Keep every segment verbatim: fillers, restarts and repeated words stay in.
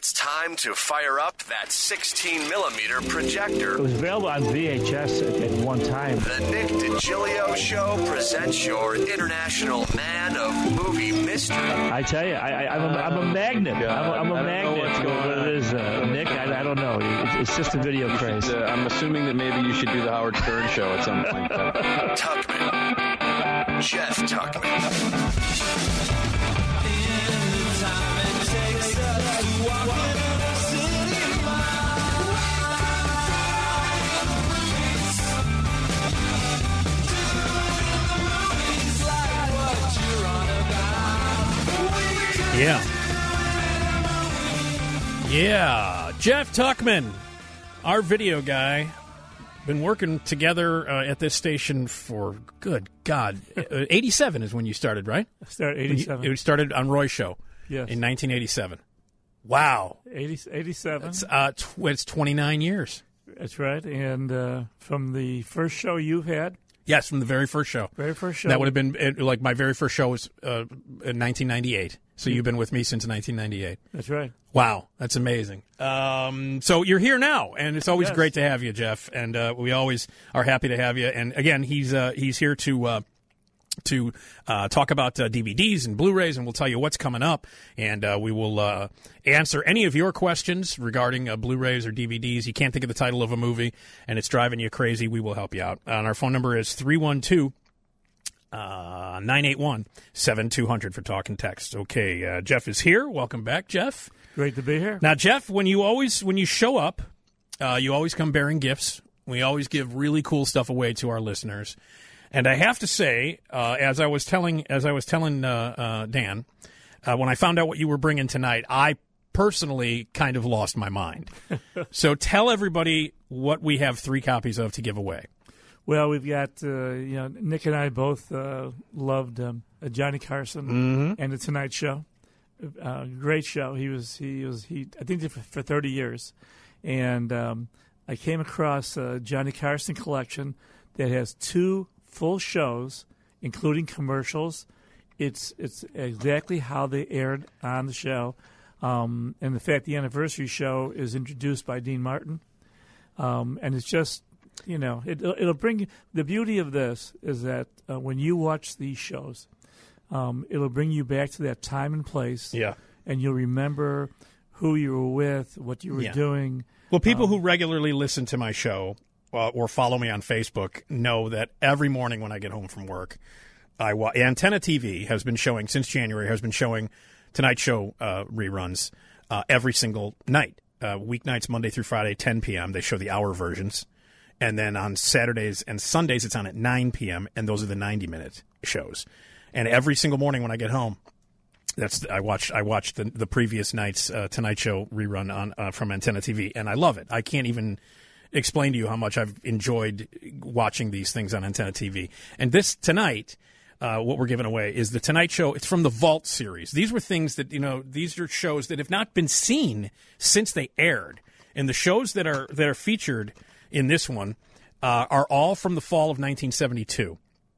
It's time to fire up that sixteen millimeter projector. It was available on V H S at, at one time. The Nick DiGilio Show presents your international man of movie mystery. I tell you, I, I, I'm, a, I'm a magnet. I'm a, I'm a magnet. What's going on. What it is, uh, Nick? I, I don't know. It's, it's just a video you craze. Should, uh, I'm assuming that maybe you should do the Howard Stern show at some point. Tuckman. Jeff Tuckman. Yeah. Yeah. Jeff Tuckman, our video guy, been working together uh, at this station for, good God, eighty-seven is when you started, right? I started eighty-seven. It started on Roy's show. Yes. In nineteen eighty-seven. Wow. eighty, eighty-seven. It's, uh, tw- it's twenty-nine years. That's right. And uh, from the first show you've had. Yes, from the very first show. Very first show. That would have been, it, like, my very first show was uh, in nineteen ninety-eight. So you've been with me since nineteen ninety-eight. That's right. Wow, that's amazing. Um, so you're here now, and it's always yes. great to have you, Jeff. And uh, we always are happy to have you. And again, he's uh, he's here to uh, to uh, talk about uh, D V Ds and Blu-rays, and we'll tell you what's coming up. And uh, we will uh, answer any of your questions regarding uh, Blu-rays or D V Ds. You can't think of the title of a movie, and it's driving you crazy. We will help you out. And our phone number is three one two Uh, nine eight one, seven two zero zero for talk and text. Okay, uh, Jeff is here. Welcome back, Jeff. Great to be here. Now, Jeff, when you always when you show up, uh, you always come bearing gifts. We always give really cool stuff away to our listeners. And I have to say, uh, as I was telling as I was telling uh, uh, Dan, uh, when I found out what you were bringing tonight, I personally kind of lost my mind. So tell everybody what we have three copies of to give away. Well, we've got, uh, you know, Nick and I both uh, loved um, Johnny Carson mm-hmm. and The Tonight Show. Uh, great show. He was, he was, he. I think did for, for thirty years, and um, I came across a Johnny Carson collection that has two full shows, including commercials. It's it's exactly how they aired on the show, um, and the fact the anniversary show is introduced by Dean Martin, um, and it's just. You know, it, it'll bring the beauty of this is that uh, when you watch these shows, um, it'll bring you back to that time and place. Yeah, and you'll remember who you were with, what you were yeah. doing. Well, people um, who regularly listen to my show uh, or follow me on Facebook know that every morning when I get home from work, I wa- Antenna T V has been showing since January has been showing Tonight Show uh, reruns uh, every single night, uh, weeknights Monday through Friday, ten p.m. They show the hour versions. And then on Saturdays and Sundays, it's on at nine p.m., and those are the ninety-minute shows. And every single morning when I get home, that's I watch I watch the the previous night's uh, Tonight Show rerun on uh, from Antenna T V, and I love it. I can't even explain to you how much I've enjoyed watching these things on Antenna T V. And this tonight, uh, what we're giving away is the Tonight Show. It's from the Vault series. These were things that, you know, these are shows that have not been seen since they aired. And the shows that are that are featured in this one uh, are all from the fall of nineteen seventy-two.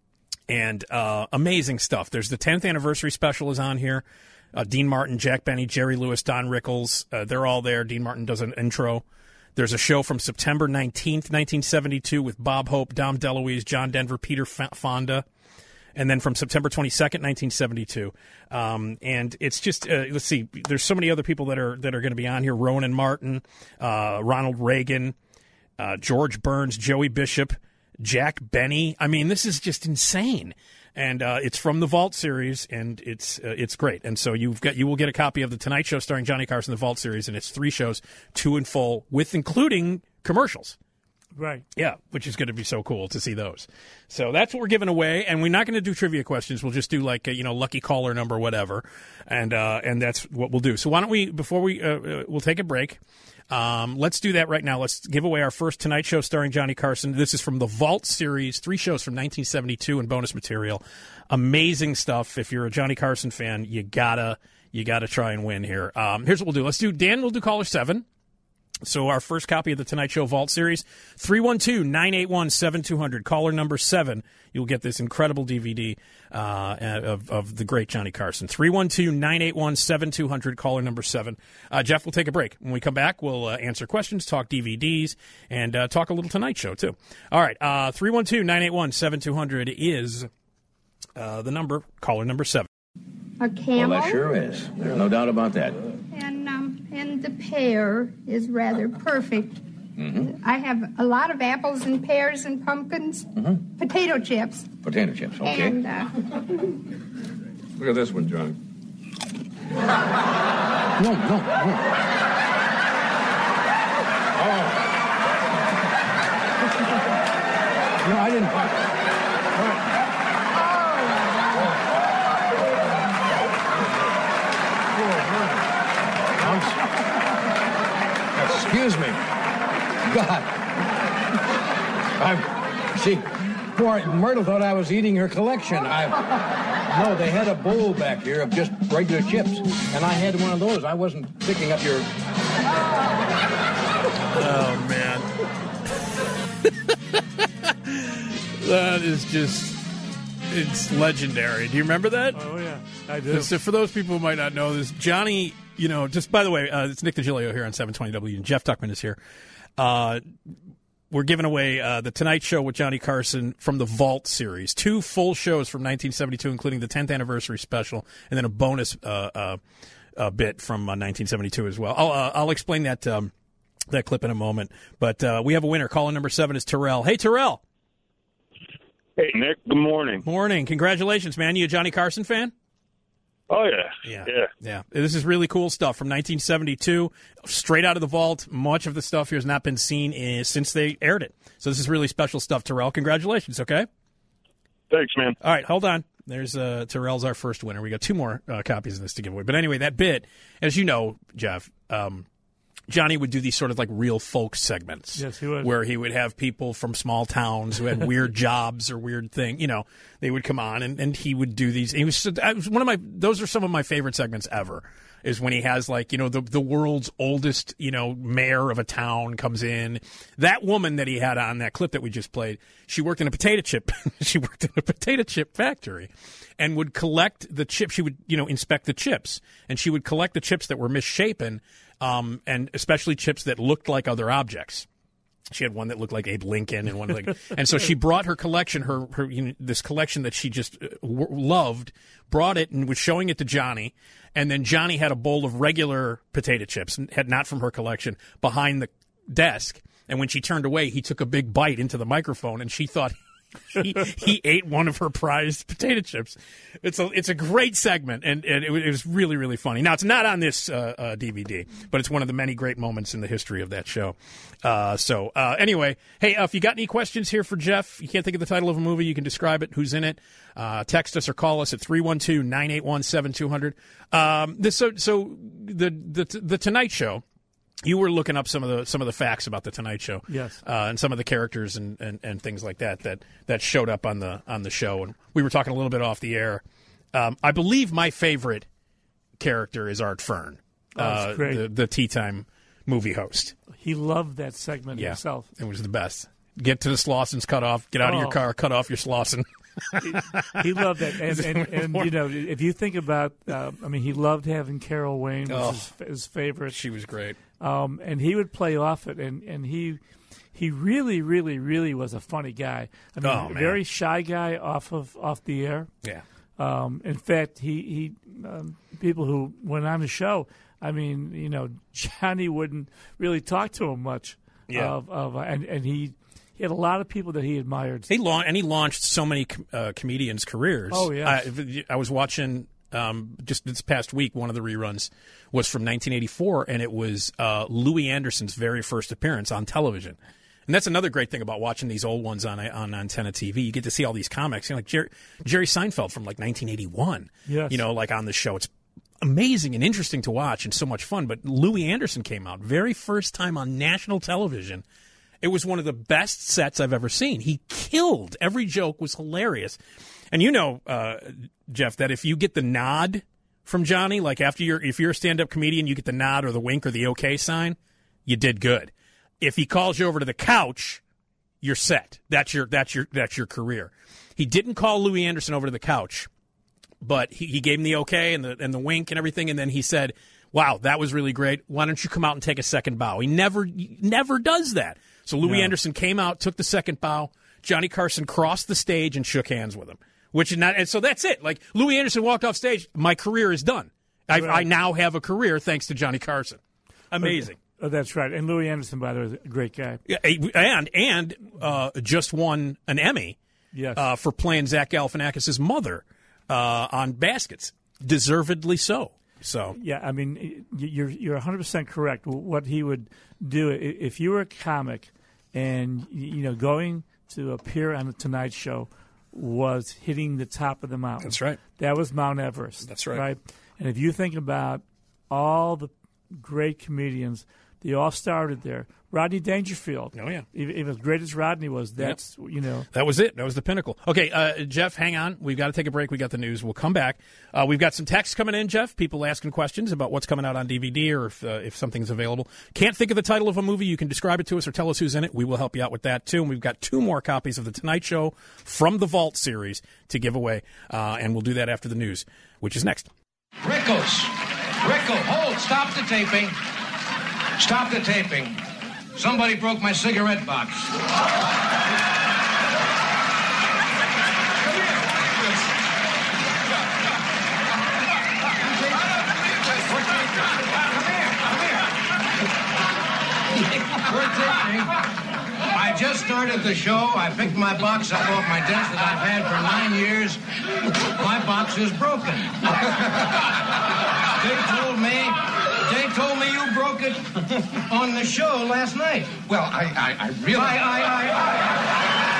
And uh, amazing stuff. There's the tenth anniversary special is on here. Uh, Dean Martin, Jack Benny, Jerry Lewis, Don Rickles, uh, they're all there. Dean Martin does an intro. There's a show from September nineteenth, nineteen seventy-two with Bob Hope, Dom DeLuise, John Denver, Peter F- Fonda. And then from September twenty-second, nineteen seventy-two. Um, and it's just, uh, let's see, there's so many other people that are that are going to be on here. Ronan Martin, uh, Ronald Reagan, Uh, George Burns, Joey Bishop, Jack Benny. I mean, this is just insane, and uh, it's from the Vault series, and it's uh, it's great. And so you've got you will get a copy of the Tonight Show starring Johnny Carson, the Vault series, and it's three shows, two in full, with including commercials. Right. Yeah, which is going to be so cool to see those. So that's what we're giving away, and we're not going to do trivia questions. We'll just do like a, you know, lucky caller number, whatever, and uh, and that's what we'll do. So why don't we before we uh, uh, we'll take a break. Um, let's do that right now. Let's give away our first Tonight Show starring Johnny Carson. This is from the Vault series, three shows from nineteen seventy-two and bonus material. Amazing stuff. If you're a Johnny Carson fan, you gotta you gotta try and win here. Um, here's what we'll do. Let's do Dan. We'll do caller seven. So our first copy of the Tonight Show Vault series, three one two, nine eight one, seven two zero zero, caller number seven. You'll get this incredible D V D uh, of, of the great Johnny Carson. three one two, nine eight one, seven two zero zero, caller number seven. Uh, Jeff, we'll take a break. When we come back, we'll uh, answer questions, talk D V Ds, and uh, talk a little Tonight Show, too. All right, uh, three one two, nine eight one, seven two zero zero is uh, the number, caller number seven. A camel. Well, that sure is. There's no doubt about that. And um, and the pear is rather perfect. Mm-hmm. I have a lot of apples and pears and pumpkins. Mm-hmm. Potato chips. Potato chips, okay. And uh, look at this one, Johnny. No, no, no. Oh. No, I didn't. Excuse me. God. I'm, see, poor Myrtle thought I was eating her collection. I, no, they had a bowl back here of just regular chips, and I had one of those. I wasn't picking up your... Oh, man. That is just, it's legendary. Do you remember that? Oh, yeah, I do. So for those people who might not know this, Johnny, you know, just by the way, uh, it's Nick DiGilio here on seven twenty W, and Jeff Tuckman is here. Uh, we're giving away uh, the Tonight Show with Johnny Carson from the Vault series. Two full shows from nineteen seventy-two, including the tenth anniversary special, and then a bonus uh, uh, uh, bit from uh, nineteen seventy-two as well. I'll, uh, I'll explain that um, that clip in a moment. But uh, we have a winner. Caller number seven is Terrell. Hey, Terrell. Hey, Nick. Good morning. Morning. Congratulations, man. You a Johnny Carson fan? Oh, yeah. Yeah. Yeah. Yeah. This is really cool stuff from nineteen seventy-two, straight out of the vault. Much of the stuff here has not been seen in, since they aired it. So this is really special stuff, Terrell. Congratulations, okay? Thanks, man. All right, hold on. There's uh, Terrell's our first winner. We got two more uh, copies of this to give away. But anyway, that bit, as you know, Jeff, um, Johnny would do these sort of like real folk segments. Yes, he would. Where he would have people from small towns who had weird jobs or weird thing. You know, they would come on and, and he would do these. He was, I was one of my. Those are some of my favorite segments ever. Is when he has like you know the the world's oldest you know mayor of a town comes in. That woman that he had on that clip that we just played, she worked in a potato chip. she worked in a potato chip factory, and would collect the chips. She would you know inspect the chips, and she would collect the chips that were misshapen. Um, and especially chips that looked like other objects. She had one that looked like Abe Lincoln and one like, and so she brought her collection, her, her you know, this collection that she just uh, w- loved, brought it and was showing it to Johnny. And then Johnny had a bowl of regular potato chips, had not from her collection, behind the desk. And when she turned away, he took a big bite into the microphone, and she thought he, he ate one of her prized potato chips. It's a it's a great segment, and, and it, it was really, really funny. Now, it's not on this uh, uh, D V D, but it's one of the many great moments in the history of that show. Uh, so, uh, anyway, hey, uh, if you got any questions here for Jeff, you can't think of the title of a movie, you can describe it, who's in it, uh, text us or call us at three one two, nine eight one, seven two zero zero. Um, this, so, so the, the, the Tonight Show, you were looking up some of the some of the facts about the Tonight Show, yes, uh, and some of the characters and, and, and things like that that that showed up on the on the show, and we were talking a little bit off the air. Um, I believe my favorite character is Art Fern, oh, uh, great. the the tea time movie host. He loved that segment yeah, himself. It was the best. Get to the Slossons, cut off. Get out oh. of your car, cut off your Slosson. he, he loved that, and, and, and you know, if you think about, uh, I mean, he loved having Carol Wayne was oh, his, his favorite. She was great, um, and he would play off it, and, and he he really, really, really was a funny guy. I mean, oh, a very shy guy off of off the air. Yeah. Um, in fact, he he um, people who went on the show, I mean, you know, Johnny wouldn't really talk to him much. Yeah. Of, of and and he. He had a lot of people that he admired. He la- and he launched so many uh, comedians' careers. Oh, yes. I, I was watching um, just this past week, one of the reruns was from nineteen eighty-four, and it was uh, Louis Anderson's very first appearance on television. And that's another great thing about watching these old ones on on Antenna T V. You get to see all these comics, you know, like Jerry, Jerry Seinfeld from like nineteen eighty-one. Yes. You know, like on the show. It's amazing and interesting to watch and so much fun. But Louis Anderson came out, very first time on national television. It was one of the best sets I've ever seen. He killed. Every joke was hilarious. And you know, uh, Jeff, that if you get the nod from Johnny, like after you're, if you're a stand-up comedian, you get the nod or the wink or the okay sign, you did good. If he calls you over to the couch, you're set. That's your that's your that's your career. He didn't call Louis Anderson over to the couch, but he, he gave him the okay and the and the wink and everything, and then he said, "Wow, that was really great. Why don't you come out and take a second bow?" He never he never does that. So Louis No. Anderson came out, took the second bow. Johnny Carson crossed the stage and shook hands with him. Which not, and so that's it. Like Louis Anderson walked off stage, my career is done. I, Right. I now have a career thanks to Johnny Carson. Amazing. Oh, that's right. And Louis Anderson, by the way, is a great guy. Yeah, and and uh, just won an Emmy Yes. uh, for playing Zach Galifianakis' mother uh, on Baskets, deservedly so. So Yeah, I mean, you're you're one hundred percent correct. What he would do, i- if you were a comic and, you know, going to appear on the Tonight Show was hitting the top of the mountain. That's right. That was Mount Everest. That's right. Right? And if you think about all the great comedians, they all started there. Rodney Dangerfield. Oh, yeah. Even, even as great as Rodney was, that's, you know. that was it. That was the pinnacle. Okay, uh, Jeff, hang on. We've got to take a break. We got the news. We'll come back. Uh, we've got some texts coming in, Jeff. People asking questions about what's coming out on D V D or if uh, if something's available. Can't think of the title of a movie. You can describe it to us or tell us who's in it. We will help you out with that too. And we've got two more copies of the Tonight Show from the Vault series to give away, uh, and we'll do that after the news, which is next. Rickles. Rickles, hold. Stop the taping. Stop the taping. Somebody broke my cigarette box. We're taping. I just started the show. I picked my box up off my desk that I've had for nine years. My box is broken. They told me, they told me you broke it on the show last night. Well, I, I, I really... I, I, I, I.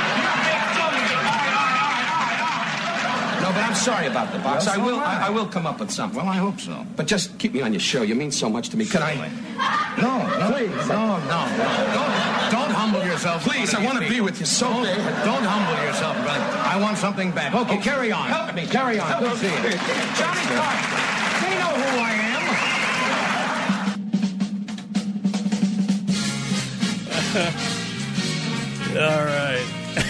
No, but I'm sorry about the box. Well, I so will. am I. I, I will come up with something. Well, I hope so. But just keep me on your show. You mean so much to me. Can I? No, no, please. No, no, no. Don't, don't humble yourself. Please, I want to be with you so Don't, bad. don't humble yourself, brother. I want something back. Okay, Okay. carry on. Help me. Carry on. Help Good me. seeing you. Johnny Carson. They know who I am. All right.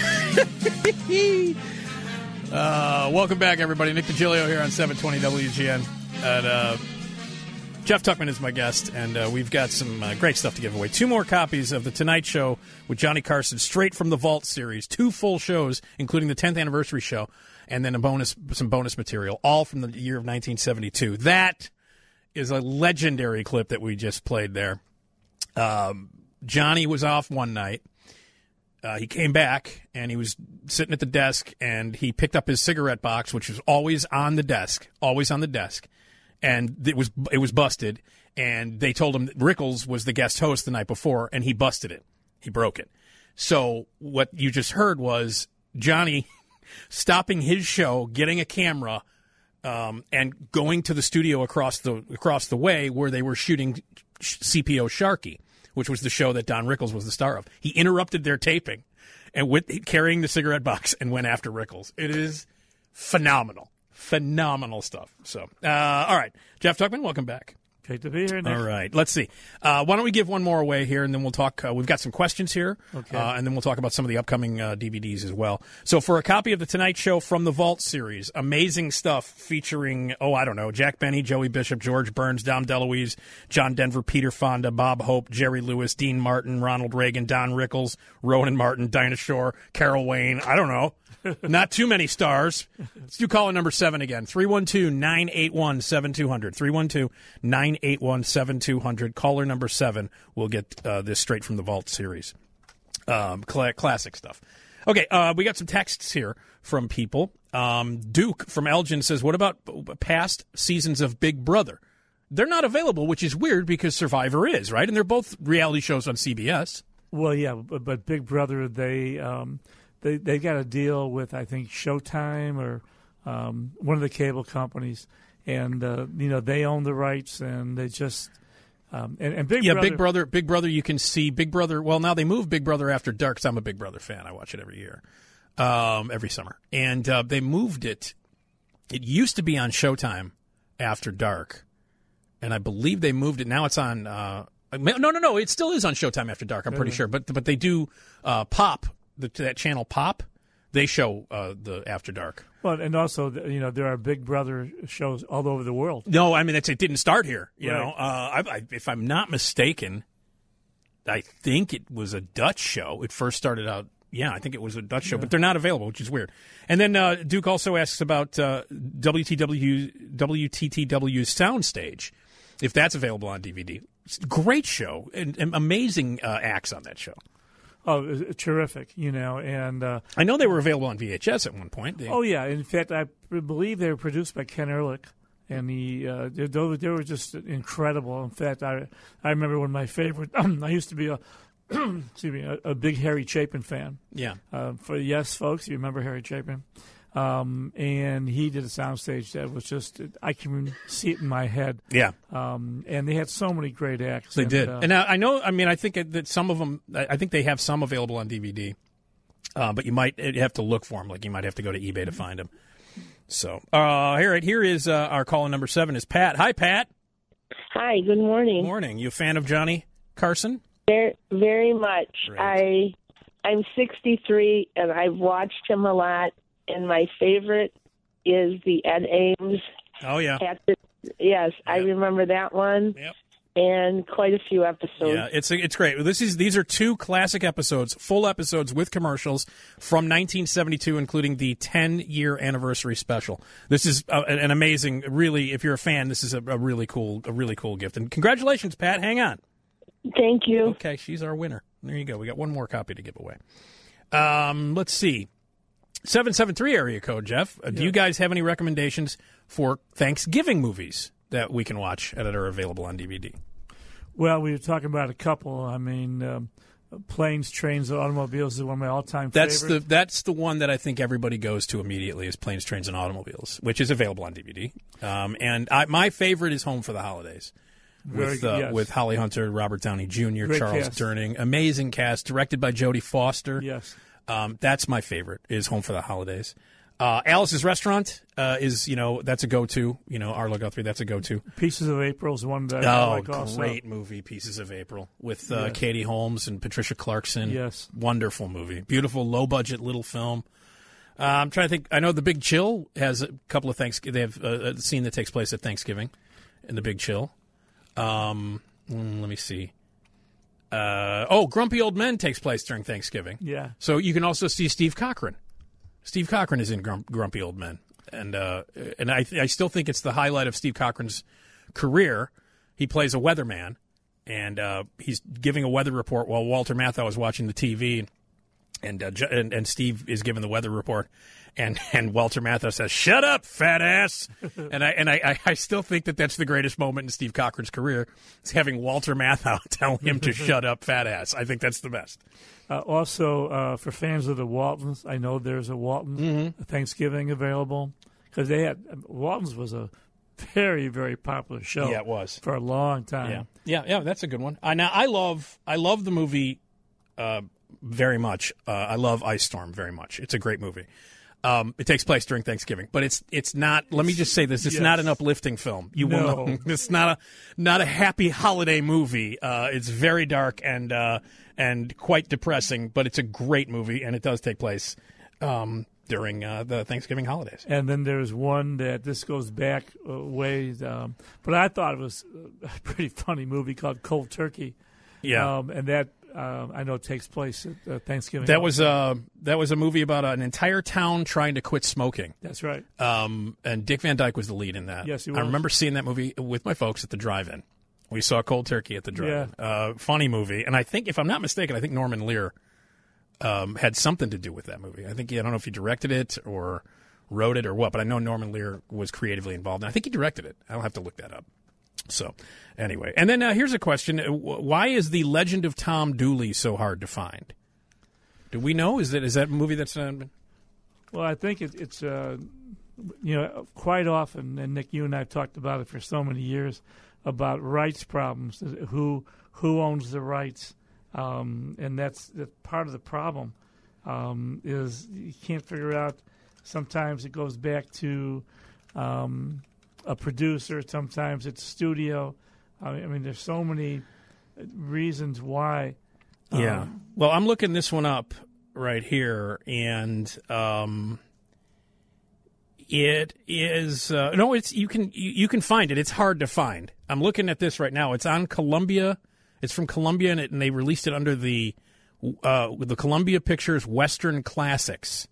uh, welcome back, everybody. Nick DiGilio here on seven twenty W G N. And, uh, Jeff Tuckman is my guest, and uh, we've got some uh, great stuff to give away. Two more copies of The Tonight Show with Johnny Carson, straight from the Vault series. Two full shows, including the tenth anniversary show, and then a bonus, some bonus material, all from the year of nineteen seventy-two. That is a legendary clip that we just played there. Um, Johnny was off one night. Uh, he came back, and he was sitting at the desk, and he picked up his cigarette box, which was always on the desk, always on the desk, and it was it was busted, and they told him that Rickles was the guest host the night before, and he busted it. He broke it. So what you just heard was Johnny stopping his show, getting a camera, um, and going to the studio across the across the way where they were shooting C P O Sharkey, which was the show that Don Rickles was the star of. He interrupted their taping and went carrying the cigarette box and went after Rickles. It is phenomenal. Phenomenal stuff. So, uh, all right. Jeff Tuckman, welcome back. Great to be here, Nick. All right. Let's see. Uh, why don't we give one more away here, and then we'll talk. Uh, we've got some questions here, Okay. uh, and then we'll talk about some of the upcoming uh, D V Ds as well. So for a copy of The Tonight Show from the Vault series, amazing stuff featuring, oh, I don't know, Jack Benny, Joey Bishop, George Burns, Dom DeLuise, John Denver, Peter Fonda, Bob Hope, Jerry Lewis, Dean Martin, Ronald Reagan, Don Rickles, Ronan Martin, Dinah Shore, Carol Wayne. I don't know. Not too many stars. Let's do caller number seven again. three one two, nine eight one, seven two zero zero. three one two, nine eight one, seven two zero zero. Caller number seven will get uh, this straight from the Vault series. Um, cl- classic stuff. Okay, uh, we got some texts here from people. Um, Duke from Elgin says, what about past seasons of Big Brother? They're not available, which is weird because Survivor is, right? And they're both reality shows on C B S. Well, yeah, but, but Big Brother, they um, they they got a deal with, I think, Showtime or um, one of the cable companies, and uh, you know they own the rights, and they just um, and, and Big yeah, Brother, Big Brother, Big Brother. You can see Big Brother. Well, now they moved Big Brother after dark. 'Cause I'm a Big Brother fan. I watch it every year, um, every summer, and uh, they moved it. It used to be on Showtime after dark, and I believe they moved it. Now it's on uh, No, no, no. It still is on Showtime After Dark. I'm pretty Really? sure, but but they do uh, Pop, the, that channel Pop. They show uh, the After Dark. Well, and also, you know, there are Big Brother shows all over the world. No, I mean it's, it didn't start here. You Right. know, uh, I, I, if I'm not mistaken, I think it was a Dutch show. It first started out. Yeah, I think it was a Dutch show, Yeah. but they're not available, which is weird. And then uh, Duke also asks about uh, W T W W T T W's Soundstage, if that's available on D V D. It's a great show and, and amazing uh, acts on that show. Oh, it was terrific, you know, and uh, I know they were available on V H S at one point. They, oh yeah, in fact, I believe they were produced by Ken Ehrlich, and he uh, they, they were just incredible. In fact, I I remember when my favorite. I used to be a excuse me a, a big Harry Chapin fan. Yeah. Uh, for yes, folks, you remember Harry Chapin, um, and he did a soundstage that was just I can see it in my head. Yeah. Um, and they had so many great acts. They and, did, uh, and I, I know. I mean, I think that some of them. I think they have some available on D V D, uh, but you might have to look for them. Like you might have to go to eBay to find them. So, uh, here, right here is uh, our caller number seven is Pat. Hi, Pat. Hi. Good morning. Morning. You a fan of Johnny Carson? Very, very much. Great. I, I'm sixty-three, and I've watched him a lot. And my favorite is the Ed Ames. Oh yeah. At the, yes, I remember that one. Yep. And quite a few episodes. Yeah, it's it's great. This is these are two classic episodes, full episodes with commercials from nineteen seventy-two, including the ten-year anniversary special. This is uh, an amazing, really. If you're a fan, this is a, a really cool, a really cool gift. And congratulations, Pat. Hang on. Thank you. Okay, she's our winner. There you go. We got one more copy to give away. Um, let's see. seven seven three area code, Jeff. Uh, do you guys have any recommendations for Thanksgiving movies that we can watch that are available on D V D? Well, we were talking about a couple. I mean, um, Planes, Trains, and Automobiles is one of my all-time That's favorites. the that's the one that I think everybody goes to immediately is Planes, Trains, and Automobiles, which is available on D V D. Um, and I, my favorite is Home for the Holidays. Very With good, uh, yes. with Holly Hunter, Robert Downey Junior, Great Charles cast. Durning, amazing cast, directed by Jodie Foster. Yes. Um, that's my favorite, is Home for the Holidays. Uh, Alice's Restaurant uh, is, you know, that's a go-to. You know, Arlo Guthrie, that's a go-to. Pieces of April is one that I Oh, like also. great movie, Pieces of April, with uh, Yes. Katie Holmes and Patricia Clarkson. Yes. Wonderful movie. Beautiful, low-budget little film. Uh, I'm trying to think. I know The Big Chill has a couple of Thanksgiving. They have a, a scene that takes place at Thanksgiving in The Big Chill. Um, mm, let me see. Uh, oh, Grumpy Old Men takes place during Thanksgiving. Yeah. So you can also see Steve Cochran. Steve Cochran is in Grump, Grumpy Old Men, and uh, and I I still think it's the highlight of Steve Cochran's career. He plays a weatherman, and uh, he's giving a weather report while Walter Matthau is watching the T V, and uh, Ju- and, and Steve is giving the weather report, and, and Walter Matthau says, "Shut up, fat ass," and I and I, I still think that that's the greatest moment in Steve Cochran's career, is having Walter Matthau tell him to shut up, fat ass. I think that's the best. Uh, also, uh, for fans of the Waltons, I know there's a Walton Mm-hmm. Thanksgiving available because they had Waltons was a very very popular show. Yeah, it was for a long time. Yeah, yeah, yeah. That's a good one. I now I love I love the movie uh, very much. Uh, I love Ice Storm very much. It's a great movie. Um, it takes place during Thanksgiving, but it's it's not. Let me just say this: it's Yes. not an uplifting film. You will No. know it's not a not a happy holiday movie. Uh, it's very dark and uh, and quite depressing, but it's a great movie, and it does take place um, during uh, the Thanksgiving holidays. And then there's one that this goes back uh, ways, um, but I thought it was a pretty funny movie called Cold Turkey. Yeah. um, and that um, I know takes place at uh, Thanksgiving. That was uh, that was a movie about an entire town trying to quit smoking. That's right. Um, and Dick Van Dyke was the lead in that. Yes, he I was. remember seeing that movie with my folks at the drive-in. We saw Cold Turkey at the drive-in. Uh, funny movie, and I think, if I'm not mistaken, I think Norman Lear um, had something to do with that movie. I think he, I don't know if he directed it or wrote it or what, but I know Norman Lear was creatively involved, and I think he directed it. I'll have to look that up. So, anyway, and then uh, here's a question: why is the Legend of Tom Dooley so hard to find? Do we know? Is that is that a movie that's uh, Well, I think it, it's, uh, you know, quite often, and Nick, you and I have talked about it for so many years, about rights problems. Who who owns the rights? Um, and that's, that's part of the problem, um, is you can't figure out. Sometimes it goes back to um, a producer. Sometimes it's studio. I mean, I mean, there's so many reasons why. Yeah. Um, well, I'm looking this one up right here, and um, it is uh, no. It's you can you, you can find it. It's hard to find. I'm looking at this right now. It's on Columbia. It's from Columbia, and, it, and they released it under the uh, the Columbia Pictures Western Classics.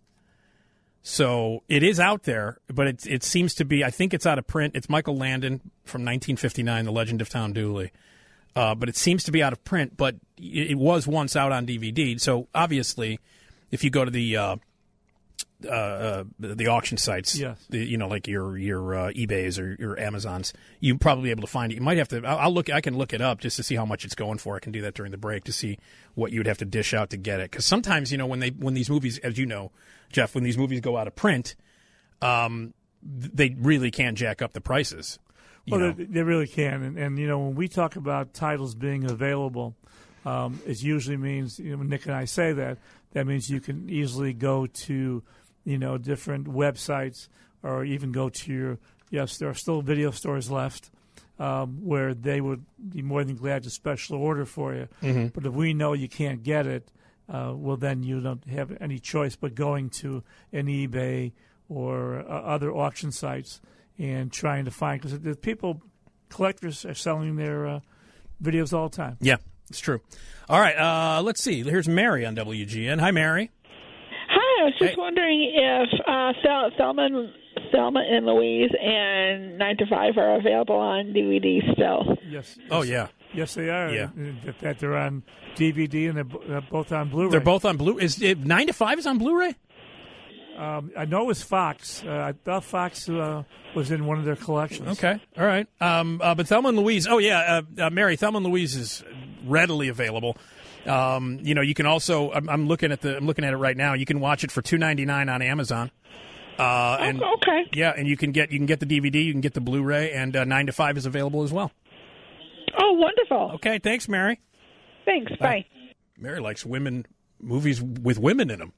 So it is out there, but it it seems to be. I think it's out of print. It's Michael Landon from nineteen fifty-nine, The Legend of Tom Dooley. Uh, but it seems to be out of print, but it, it was once out on D V D. So obviously, if you go to the uh, uh, uh, the auction sites, yes. the, you know, like your your uh, eBays or your Amazons, you'll probably be able to find it. You might have to. I'll, I'll look. I can look it up just to see how much it's going for. I can do that during the break to see what you'd have to dish out to get it. Because sometimes, you know, when they when these movies, as you know, Jeff, when these movies go out of print, um, they really can jack up the prices. Well, they, they really can. And, and, you know, when we talk about titles being available, um, it usually means, you know, when Nick and I say that, that means you can easily go to, you know, different websites or even go to your, yes, there are still video stores left um, where they would be more than glad to special order for you. Mm-hmm. But if we know you can't get it, uh, well, then you don't have any choice but going to an eBay or uh, other auction sites and trying to find, because the people, collectors are selling their uh, videos all the time. Yeah, it's true. All right, uh, let's see. Here's Mary on W G N. Hi, Mary. Hi, I was just hey. wondering if uh, Thel- Thelma, and, Thelma and Louise and nine to five are available on D V D still. Yes. yes. Oh, yeah. Yes, they are. Yeah. That, that they're on D V D and they're, bo- they're both on Blu-ray. They're both on Blu. Is it nine to five is on Blu-ray? Um, I know it was Fox. Uh, I thought Fox uh, was in one of their collections. Okay, all right. Um, uh, but Thelma and Louise. Oh yeah, uh, uh, Mary. Thelma and Louise is readily available. Um, you know, you can also. I'm, I'm looking at the. I'm looking at it right now. You can watch it for two ninety-nine on Amazon. Uh, and, oh, okay. Yeah, and you can get you can get the D V D. You can get the Blu-ray, and uh, nine to five is available as well. Oh, wonderful. Okay, thanks, Mary. Thanks. Bye. Bye. Mary likes women movies with women in them.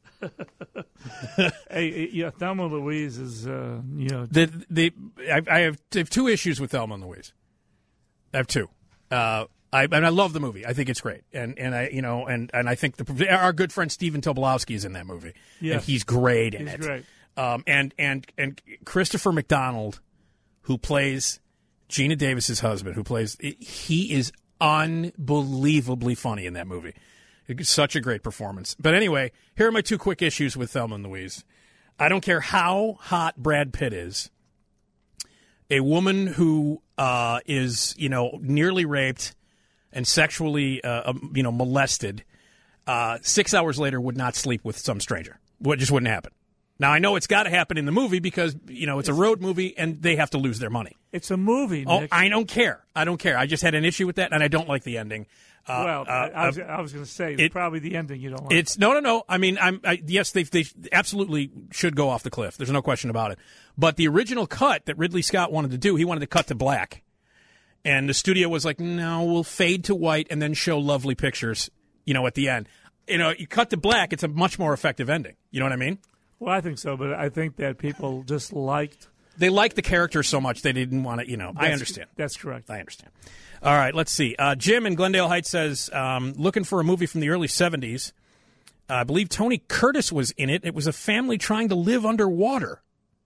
Hey, yeah, Thelma and Louise is, uh, you know. The the I, I, have, I have two issues with Thelma and Louise. I have two. Uh, I and I love the movie. I think it's great, and and I you know and, and I think the our good friend Stephen Tobolowsky is in that movie. Yes. And he's great in he's it. Great. Um, and and and Christopher McDonald, who plays Gina Davis's husband, who plays he is unbelievably funny in that movie. It's such a great performance. But anyway, here are my two quick issues with Thelma and Louise. I don't care how hot Brad Pitt is. A woman who uh, is, you know, nearly raped and sexually, uh, you know, molested, uh, six hours later would not sleep with some stranger. It just wouldn't happen. Now, I know it's got to happen in the movie because, you know, it's a road movie and they have to lose their money. It's a movie, Oh, Nick. I don't care. I don't care. I just had an issue with that, and I don't like the ending. Uh, well, uh, I was, uh, I was going to say, it, probably the ending you don't like. It's no, no, no. I mean, I'm I, yes, they they absolutely should go off the cliff. There's no question about it. But the original cut that Ridley Scott wanted to do, he wanted to cut to black, and the studio was like, "No, we'll fade to white and then show lovely pictures." You know, at the end, you know, you cut to black, it's a much more effective ending. You know what I mean? Well, I think so, but I think that people just liked. They liked the character so much they didn't want to. You know, That's, I understand. That's correct. I understand. All right, let's see. Uh, Jim in Glendale Heights says, um, looking for a movie from the early seventies. Uh, I believe Tony Curtis was in it. It was a family trying to live underwater.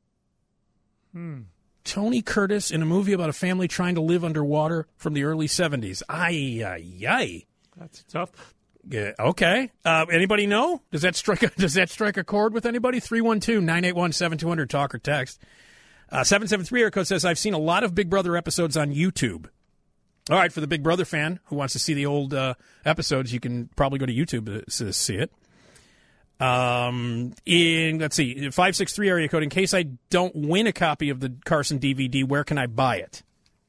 Hmm. Tony Curtis in a movie about a family trying to live underwater from the early seventies. Ay, ay, ay. That's tough. Yeah, okay. Uh, anybody know? Does that strike a, does that strike a chord with anybody? three one two, nine eight one, seven two zero zero, talk or text. Uh, seven seven three air code says, I've seen a lot of Big Brother episodes on YouTube. All right, for the Big Brother fan who wants to see the old uh, episodes, you can probably go to YouTube to, to see it. Um, in let's see, five six three area code. In case I don't win a copy of the Carson D V D, where can I buy it?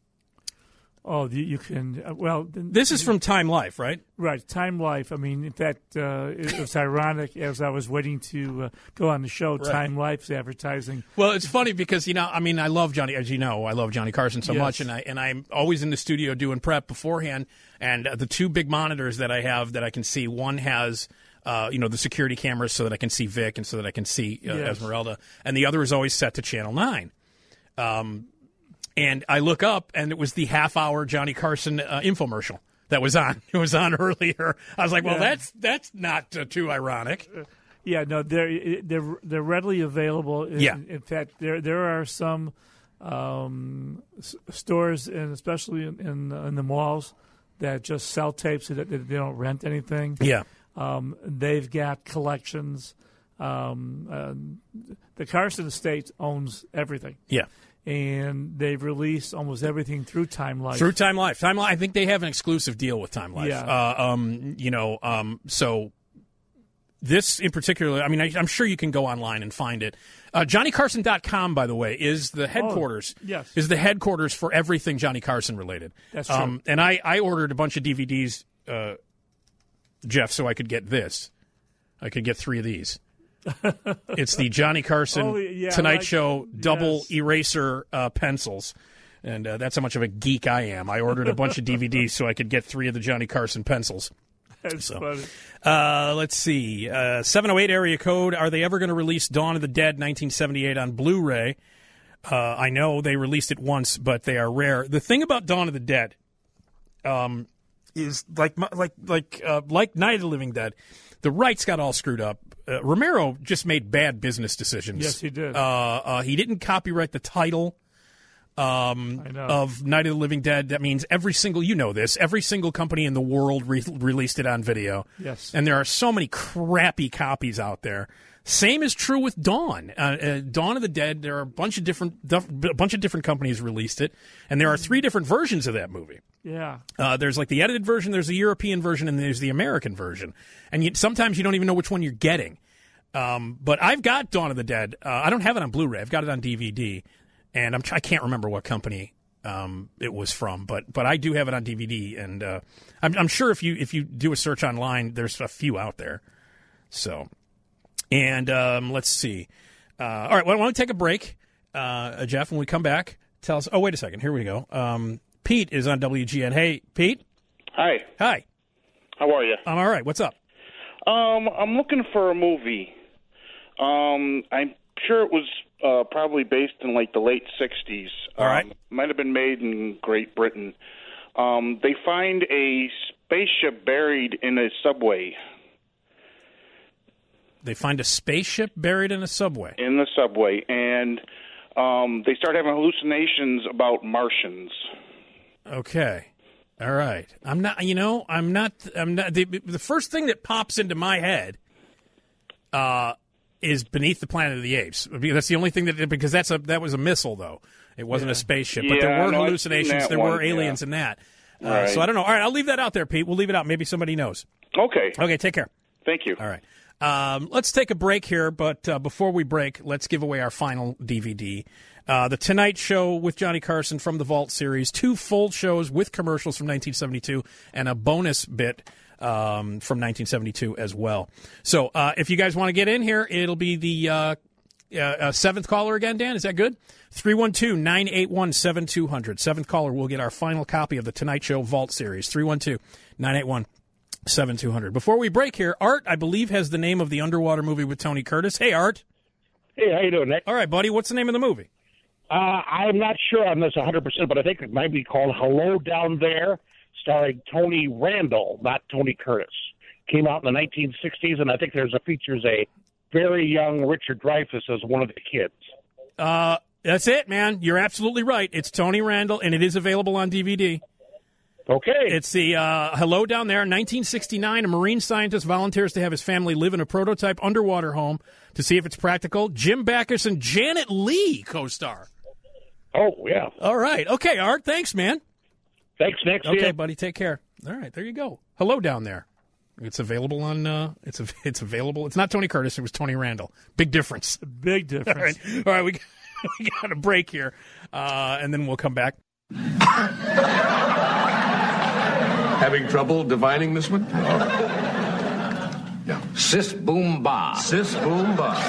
Oh, you, you can. Uh, well, this is from Time Life, right? Right, Time Life. I mean, in fact, uh, it, it was ironic as I was waiting to uh, go on the show. Right. Time Life's advertising. Well, it's funny because you know, I mean, I love Johnny, as you know, I love Johnny Carson so yes. much, and I and I'm always in the studio doing prep beforehand. And uh, the two big monitors that I have that I can see, one has. Uh, you know, the security cameras so that I can see Vic and so that I can see uh, yes. Esmeralda. And the other is always set to Channel nine. Um, and I look up, and it was the half-hour Johnny Carson uh, infomercial that was on. It was on earlier. I was like, well, Yeah. that's that's not uh, too ironic. Yeah, no, they're they're they're readily available. In, Yeah. in fact, there there are some um, s- stores, and especially in, in in the malls, that just sell tapes. That that they don't rent anything. Yeah. Um, they've got collections. Um, uh, the Carson Estate owns everything. Yeah. And they've released almost everything through Time Life. Through Time Life. Time Life. I think they have an exclusive deal with Time Life. Yeah. Uh, um, you know, um, so this in particular, I mean, I, I'm sure you can go online and find it. Uh, Johnny Carson dot com, by the way, is the headquarters. Oh, yes. Is the headquarters for everything Johnny Carson related. That's true. Um, and I, I ordered a bunch of D V Ds, uh, Jeff, so I could get this. I could get three of these. It's the Johnny Carson Oh, yeah, Tonight like- Show double yes. eraser uh, pencils. And uh, that's how much of a geek I am. I ordered a bunch of D V Ds so I could get three of the Johnny Carson pencils. That's So, funny. Uh, let's see. Uh, seven oh eight area code. Are they ever going to release Dawn of the Dead nineteen seventy-eight on Blu-ray? Uh, I know they released it once, but they are rare. The thing about Dawn of the Dead um, is like like like uh, like Night of the Living Dead. The rights got all screwed up. Uh, Romero just made bad business decisions. Yes, he did. Uh, uh, he didn't copyright the title um, I know. of Night of the Living Dead. That means every single, you know this, every single company in the world re- released it on video. Yes. And there are so many crappy copies out there. Same is true with Dawn. Uh, uh, Dawn of the Dead, there are a bunch of different a bunch of different companies released it, and there are three different versions of that movie. Yeah. Uh, there's like the edited version, there's the European version, and there's the American version. And you, sometimes you don't even know which one you're getting. Um, but I've got Dawn of the Dead. Uh, I don't have it on Blu-ray. I've got it on D V D, and I'm I can't remember what company um, it was from, but but I do have it on D V D, and uh, I'm, I'm sure if you if you do a search online, there's a few out there. So, and um, let's see. Uh, all right, well, why don't we take a break, uh, Jeff? When we come back, tell us. Oh, wait a second. Here we go. Um, Pete is on W G N. Hey, Pete. Hi. Hi. How are you? I'm all right. What's up? Um, I'm looking for a movie. Um, I'm sure it was uh, probably based in like the late sixties. All right. Um, might have been made in Great Britain. Um, they find a spaceship buried in a subway. They find a spaceship buried in a subway. In the subway, and um, they start having hallucinations about Martians. Okay. All right. I'm not, you know, I'm not, I'm not, the, the first thing that pops into my head uh, is Beneath the Planet of the Apes. That's the only thing that, because that's a, that was a missile, though. It wasn't Yeah. a spaceship. But Yeah, there were no, I've seen hallucinations. that There one, were aliens yeah. in that. Uh, Right. So I don't know. All right. I'll leave that out there, Pete. We'll leave it out. Maybe somebody knows. Okay. Okay. Take care. Thank you. All right. Um, let's take a break here, but uh, before we break, let's give away our final D V D. Uh, the Tonight Show with Johnny Carson from the Vault series, two full shows with commercials from nineteen seventy-two, and a bonus bit um, from nineteen seventy-two as well. So uh, if you guys want to get in here, it'll be the uh, uh, uh, seventh caller again, Dan. Is that good? three one two, nine eight one, seven two zero zero. Seventh caller will get our final copy of the Tonight Show Vault series, three one two, nine eight one, seven two zero zero. Before we break here, Art, I believe, has the name of the underwater movie with Tony Curtis. Hey, Art. Hey, how you doing, Nick? All right, buddy. What's the name of the movie? Uh, I'm not sure on this one hundred percent, but I think it might be called Hello Down There, starring Tony Randall, not Tony Curtis. Came out in the nineteen sixties, and I think there's a features a very young Richard Dreyfuss as one of the kids. Uh, that's it, man. You're absolutely right. It's Tony Randall, and it is available on D V D. Okay. It's the uh, Hello Down There. nineteen sixty-nine, a marine scientist volunteers to have his family live in a prototype underwater home to see if it's practical. Jim Backus and Janet Leigh co-star. Oh, yeah. All right. Okay, Art. Thanks, man. Thanks, Nick. See Okay, ya. buddy. Take care. All right. There you go. Hello Down There. It's available on. Uh, it's a, it's available. It's not Tony Curtis. It was Tony Randall. Big difference. Big difference. All right. All right. We got, we got a break here, uh, and then we'll come back. Having trouble divining this one? Yeah. Sis boom ba. Sis boom ba.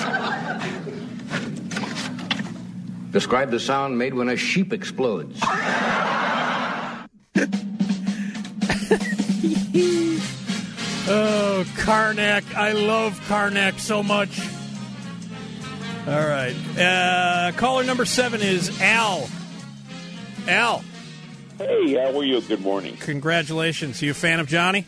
Describe the sound made when a sheep explodes. Oh, Karnak. I love Karnak so much. All right. Uh, caller number seven is Al. Al. Hey, how are you? Good morning. Congratulations. You a fan of Johnny?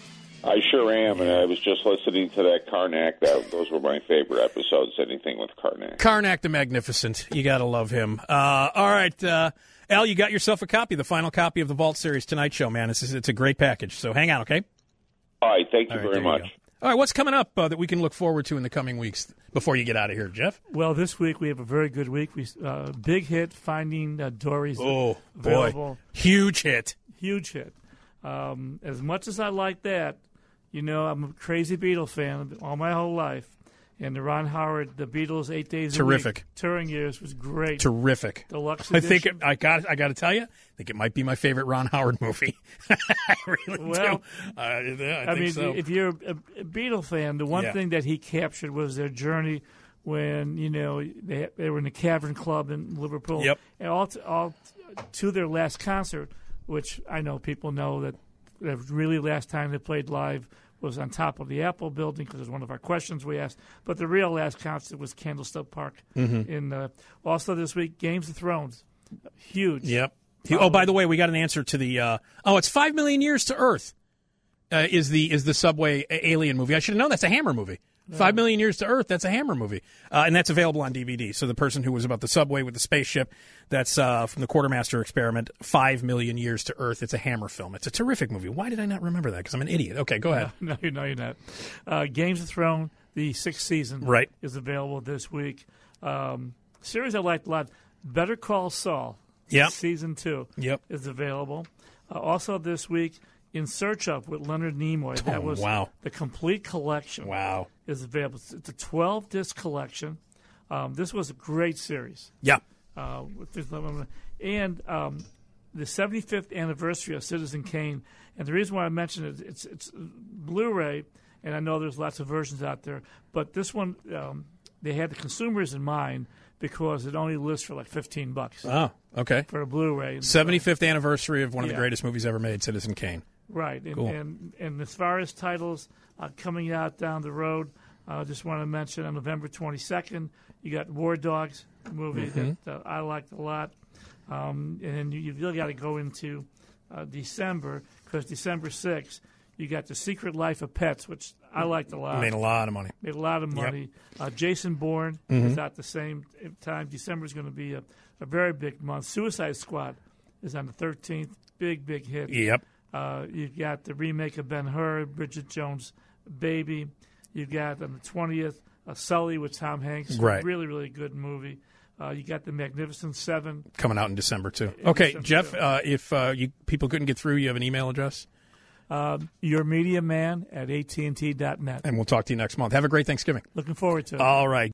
I sure am, and I was just listening to that Karnak. That, those were my favorite episodes, anything with Karnak. Karnak the Magnificent. You got to love him. Uh, all right, uh, Al, you got yourself a copy, the final copy of the Vault Series Tonight Show, man. It's, it's a great package, so hang on, okay? All right, thank you All right, very much. You all right, what's coming up uh, that we can look forward to in the coming weeks before you get out of here, Jeff? Well, this week we have a very good week. We uh, big hit, Finding uh, Dory's Oh, available. boy. Huge hit. Huge hit. Um, as much as I like that, you know, I'm a crazy Beatles fan all my whole life. And the Ron Howard, the Beatles, eight days Terrific. a week, touring years was great. Terrific. Deluxe I edition. think it, I got I got to tell you, I think it might be my favorite Ron Howard movie. I really well, do. Uh, yeah, I, I think mean, so. if you're a, a Beatle fan, the one Yeah. thing that he captured was their journey when, you know, they they were in the Cavern Club in Liverpool. Yep. And all to, all to their last concert, which I know people know that the really last time they played live was on top of the Apple building because it was one of our questions we asked. But the real last concert was Candlestick Park. Mhm. In uh, also this week, Games of Thrones, huge. Yep. Oh, by the way, we got an answer to the. Uh, oh, it's Five Million Years to Earth. Uh, is the is the Subway Alien movie? I should have known. That's a Hammer movie. Yeah. Five Million Years to Earth. That's a Hammer movie, uh, and that's available on D V D. So the person who was about the subway with the spaceship, that's uh, from the Quartermaster Experiment. Five Million Years to Earth. It's a Hammer film. It's a terrific movie. Why did I not remember that? Because I'm an idiot. Okay, go ahead. No, no, no you're not. Uh, Games of Thrones, the sixth season, Right. is available this week. Um, series I liked a lot. Better Call Saul. Yep. Season two. Yep. Is available. Uh, also this week, In Search Of with Leonard Nimoy. That Oh, was wow. the complete collection. Wow. Is available. It's a twelve disc collection. Um, this was a great series. Yeah. Uh, with this- and um, the seventy-fifth anniversary of Citizen Kane. And the reason why I mention it, it's it's Blu-ray, and I know there's lots of versions out there, but this one um, they had the consumers in mind because it only lists for like fifteen bucks. Oh, okay. For a Blu-ray. seventy-fifth anniversary of one of the Yeah. greatest movies ever made, Citizen Kane. Right, and, Cool. and and as far as titles uh, coming out down the road, I uh, just want to mention on November twenty-second, you got War Dogs, a movie Mhm. that uh, I liked a lot, um, and then you, you've really got to go into uh, December because December sixth, you got The Secret Life of Pets, which I liked a lot. Made a lot of money. Made a lot of Yep. money. Uh, Jason Bourne Mhm. is at the same time. December is going to be a, a very big month. Suicide Squad is on the thirteenth. Big, big hit. Yep. Uh, you've got the remake of Ben-Hur, Bridget Jones' Baby. You've got on the twentieth, uh, Sully with Tom Hanks. Right. Really, really good movie. Uh, you got the Magnificent Seven. Coming out in December, too. In Okay, December, Jeff, too. uh, if uh, you people couldn't get through, you have an email address? Um, your media man at A T and T dot net. And we'll talk to you next month. Have a great Thanksgiving. Looking forward to it. All right.